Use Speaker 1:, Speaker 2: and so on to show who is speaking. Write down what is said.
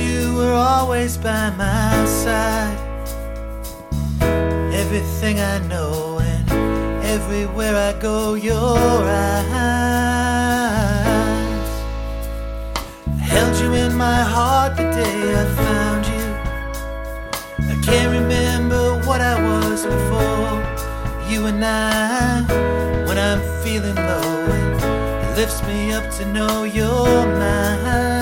Speaker 1: you were always by my side. Everything I know and everywhere I go, your eyes. I held you in my heart the day I found you. I can't remember what I was before you and I. When I'm feeling low, it lifts me up to know you're mine.